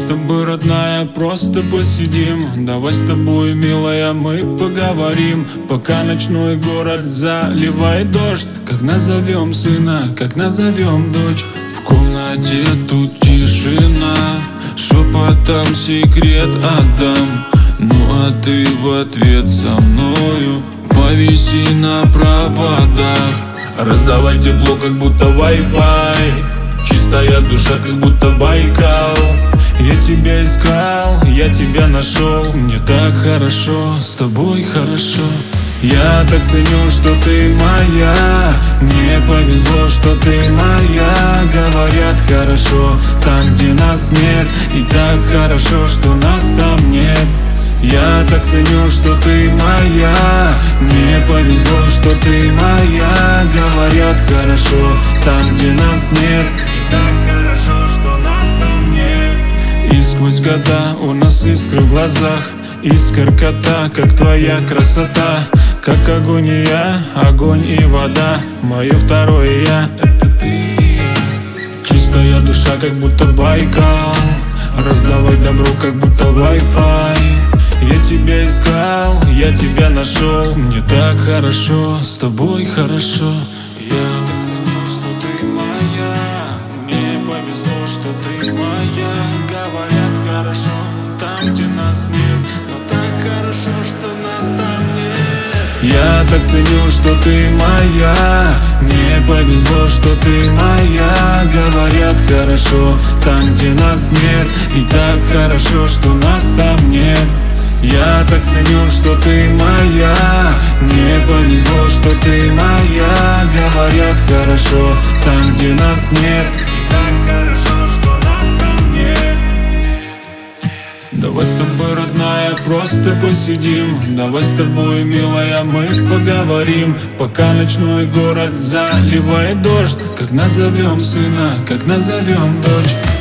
тобой, родная, просто посидим. Давай с тобой, милая, мы поговорим. Пока ночной город заливает дождь. Как назовем сына, как назовем дочь? В комнате тут тишина, шепотом секрет отдам. Ну а ты в ответ со мною повиси на проводах. Раздавай тепло, как будто Wi-Fi, чистая душа, как будто Байкал. Я тебя искал, я тебя нашел. Мне так хорошо, с тобой хорошо. Я так ценю, что ты моя. Мне повезло, что ты моя. Говорят, хорошо там, где нас нет. И так хорошо, что нас там нет. Я так ценю, что ты моя. Мне повезло, что ты моя. Говорят, хорошо там, где нас нет. И так хорошо, что нас там нет. И сквозь года у нас искры в глазах, искоркота, как твоя красота. Как огонь и я, огонь и вода. Мое второе я — это ты. Чистая душа, как будто Байкал. Раздавай добро, как будто Wi-Fi. Я тебя искал, я тебя нашел. Мне так хорошо, с тобой хорошо. Я так ценю, что ты моя. Мне повезло, что ты моя. Говорят, хорошо там, где нас нет. Но так хорошо, что нас там нет. Я так ценю, что ты моя. Мне повезло, что ты моя. Говорят, хорошо там, где нас нет. И так хорошо, что нас там нет. Я так ценю, что ты моя. Мне повезло, что ты моя. Говорят, хорошо там, где нас нет. И так хорошо, что нас там нет. Давай с тобой, родная, просто посидим. Давай с тобой, милая, мы поговорим. Пока ночной город заливает дождь. Как назовем сына, как назовем дочь?